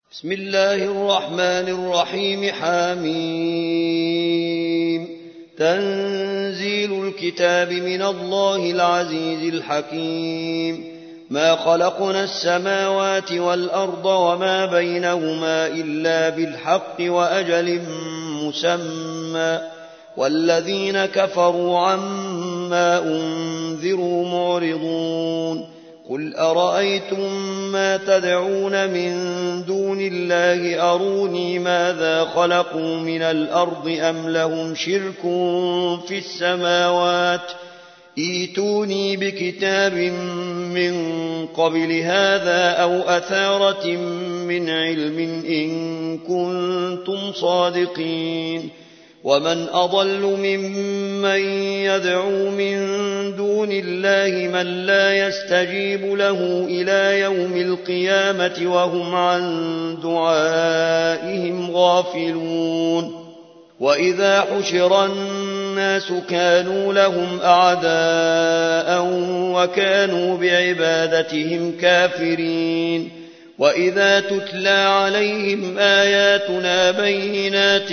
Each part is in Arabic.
بسم الله الرحمن الرحيم. حميم. تنزيل الكتاب من الله العزيز الحكيم. ما خلقنا السماوات والأرض وما بينهما إلا بالحق وأجل مسمى، والذين كفروا عما أنذروا معرضون. قل أرأيتم ما تدعون من دون الله أروني ماذا خلقوا من الأرض أم لهم شرك في السماوات، ائتوني بكتاب من قبل هذا أو أثارة من علم إن كنتم صادقين. ومن أضل ممن يدعو من دون الله من لا يستجيب له إلى يوم القيامة وهم عن دعائهم غافلون. وإذا حشر الناس كانوا لهم أعداء وكانوا بعبادتهم كافرين. وإذا تتلى عليهم آياتنا بينات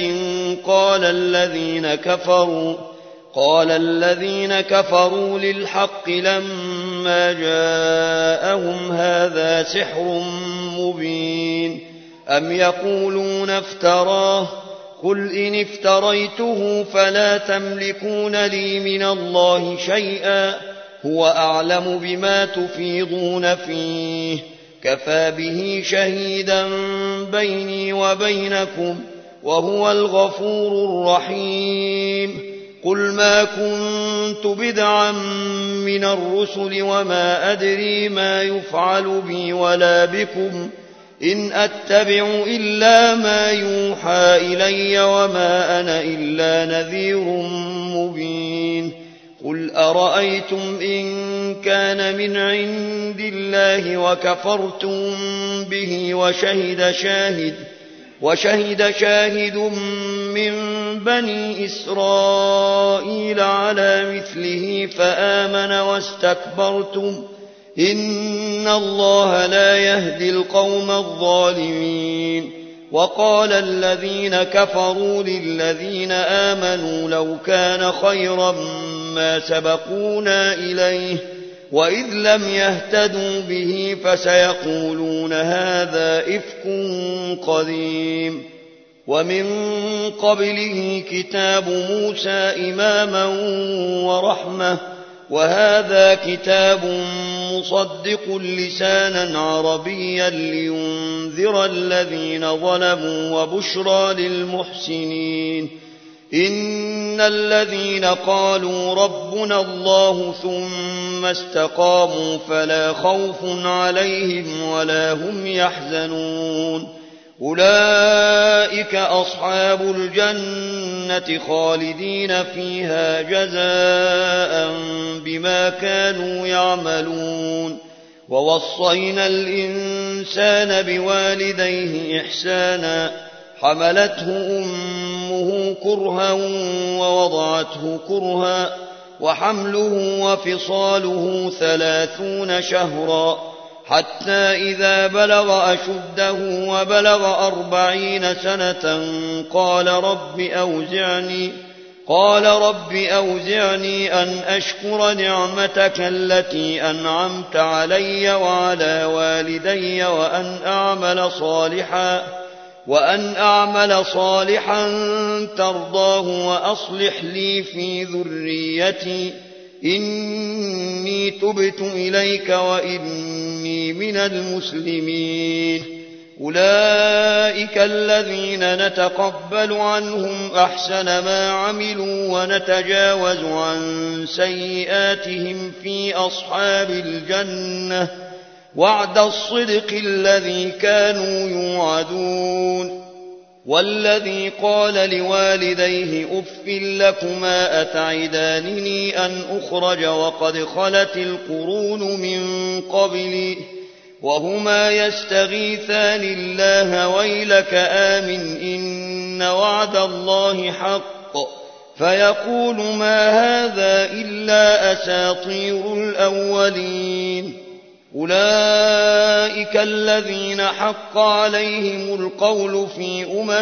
قال الذين كفروا للحق لما جاءهم هذا سحر مبين. أم يقولون افتراه، قل إن افتريته فلا تملكون لي من الله شيئا، هو أعلم بما تفيضون فيه، كفى به شهيدا بيني وبينكم وهو الغفور الرحيم. قل ما كنت بدعا من الرسل وما أدري ما يفعل بي ولا بكم، إن أتبع إلا ما يوحى إلي وما أنا إلا نذير مبين. قل أرأيتم إن كان من عند الله وكفرتم به وشهد شاهد من بني إسرائيل على مثله فآمن واستكبرتم، إن الله لا يهدي القوم الظالمين. وقال الذين كفروا للذين آمنوا لو كان خيرا ما سبقونا إليه، وإذ لم يهتدوا به فسيقولون هذا إفك قديم. ومن قبله كتاب موسى إماما ورحمة، وهذا كتاب مصدق لسانا عربيا لينذر الذين ظلموا وبشرى للمحسنين. إن الذين قالوا ربنا الله ثم استقاموا فلا خوف عليهم ولا هم يحزنون. أولئك أصحاب الجنة خالدين فيها جزاء بما كانوا يعملون. ووصينا الإنسان بوالديه إحسانا، حملته أمه كرها ووضعته كرها، وحمله وفصاله 30 شهرا، حتى إذا بلغ أشده وبلغ 40 سنة قال رب أوزعني أن أشكر نعمتك التي أنعمت علي وعلى والدي وأن أعمل صالحا ترضاه وأصلح لي في ذريتي إني تبت إليك وإني من المسلمين. أولئك الذين نتقبل عنهم أحسن ما عملوا ونتجاوز عن سيئاتهم في أصحاب الجنة، وعد الصدق الذي كانوا يوعدون. والذي قال لوالديه أف لكما أتعدانني أن أخرج وقد خلت القرون من قبلي وهما يستغيثان الله ويلك آمن إن وعد الله حق، فيقول ما هذا إلا أساطير الأولين. أولئك الذين حق عليهم القول في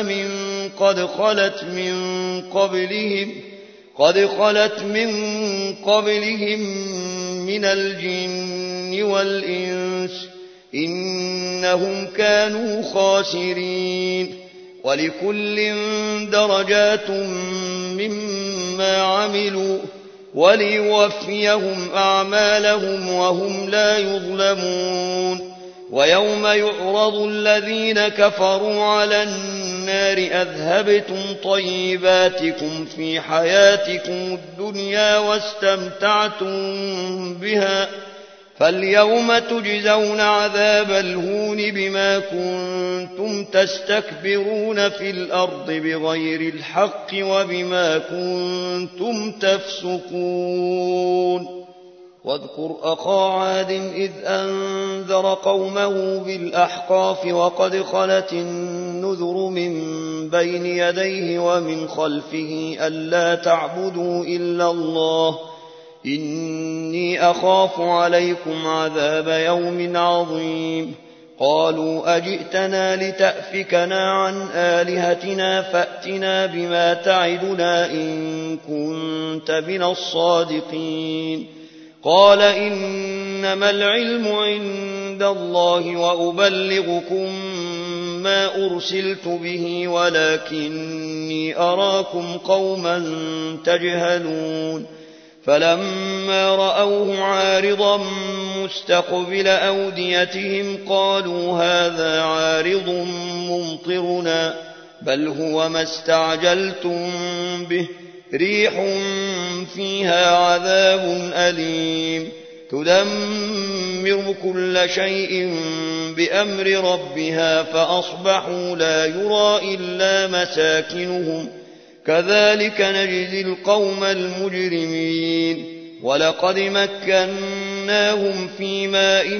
قد خلت من قبلهم من الجن والإنس إنهم كانوا خاسرين ولكل درجات مما عملوا وليوفيهم أعمالهم وهم لا يظلمون ويوم يعرض الذين كفروا على النار أذهبتم طيباتكم في حياتكم الدنيا واستمتعتم بها فاليوم تجزون عذاب الهون بما كنتم تستكبرون في الأرض بغير الحق وبما كنتم تفسقون واذكر أخا عاد إذ أنذر قومه بالأحقاف وقد خلت النذر من بين يديه ومن خلفه ألا تعبدوا إلا الله إني أخاف عليكم عذاب يوم عظيم قالوا أجئتنا لتأفكنا عن آلهتنا فأتنا بما تعدنا إن كنت من الصادقين قال إنما العلم عند الله وأبلغكم ما أرسلت به ولكني أراكم قوما تجهلون فلما رأوه عارضا مستقبل أوديتهم قالوا هذا عارض ممطرنا بل هو ما استعجلتم به ريح فيها عذاب أليم تدمر كل شيء بأمر ربها فأصبحوا لا يرى إلا مساكنهم كذلك نجزي القوم المجرمين ولقد مكناهم في ماء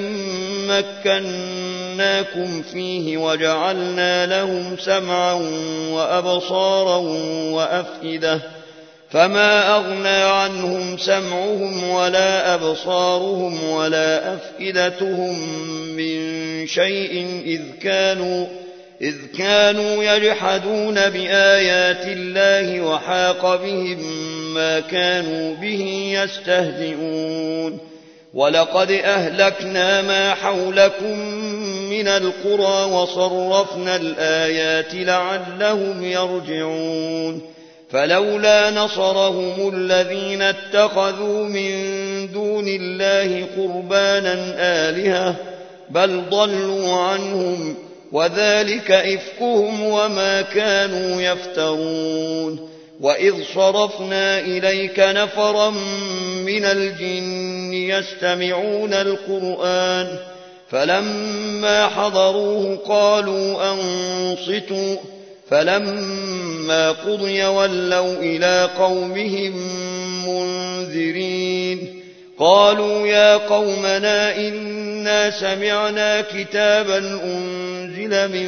مكناكم فيه وجعلنا لهم سمعا وأبصارا وأفئدة فما أغنى عنهم سمعهم ولا أبصارهم ولا أفئدتهم من شيء إذ كانوا يجحدون بآيات الله وحاق بهم ما كانوا به يستهزئون ولقد أهلكنا ما حولكم من القرى وصرفنا الآيات لعلهم يرجعون فلولا نصرهم الذين اتخذوا من دون الله قربانا آلهة بل ضلوا عنهم وذلك إفكهم وما كانوا يفترون وإذ صرفنا إليك نفرا من الجن يستمعون القرآن فلما حضروه قالوا أنصتوا فلما قضي ولوا إلى قومهم منذرين قالوا يا قومنا إنا سمعنا كتابا أنزل من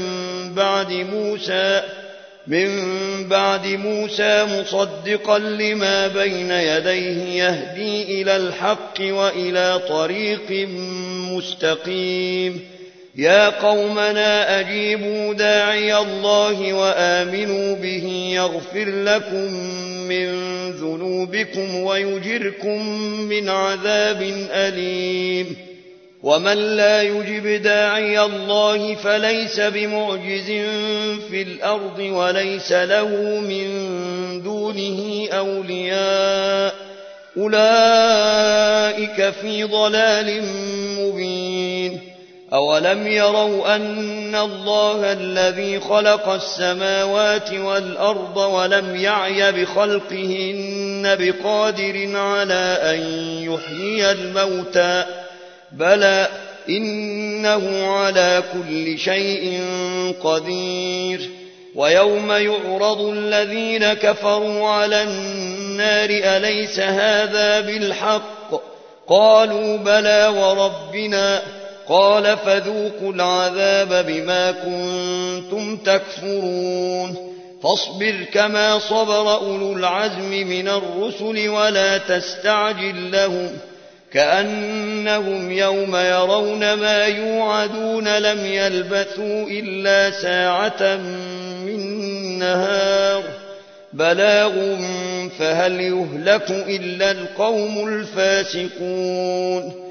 بعد موسى مصدقا لما بين يديه يهدي إلى الحق وإلى طريق مستقيم يا قومنا أجيبوا داعي الله وآمنوا به يغفر لكم من ذنوبكم ويجركم من عذاب أليم ومن لا يجب داعي الله فليس بمعجز في الأرض وليس له من دونه أولياء أولئك في ضلال مبين أولم يروا أن الله الذي خلق السماوات والأرض ولم يعي بخلقهن بقادر على أن يحيي الموتى بلى إنه على كل شيء قدير ويوم يعرض الذين كفروا على النار أليس هذا بالحق قالوا بلى وربنا قال فذوقوا العذاب بما كنتم تكفرون فاصبر كما صبر أولو العزم من الرسل ولا تستعجل لهم كأنهم يوم يرون ما يوعدون لم يلبثوا إلا ساعة من نهار بلاغ فهل يهلك إلا القوم الفاسقون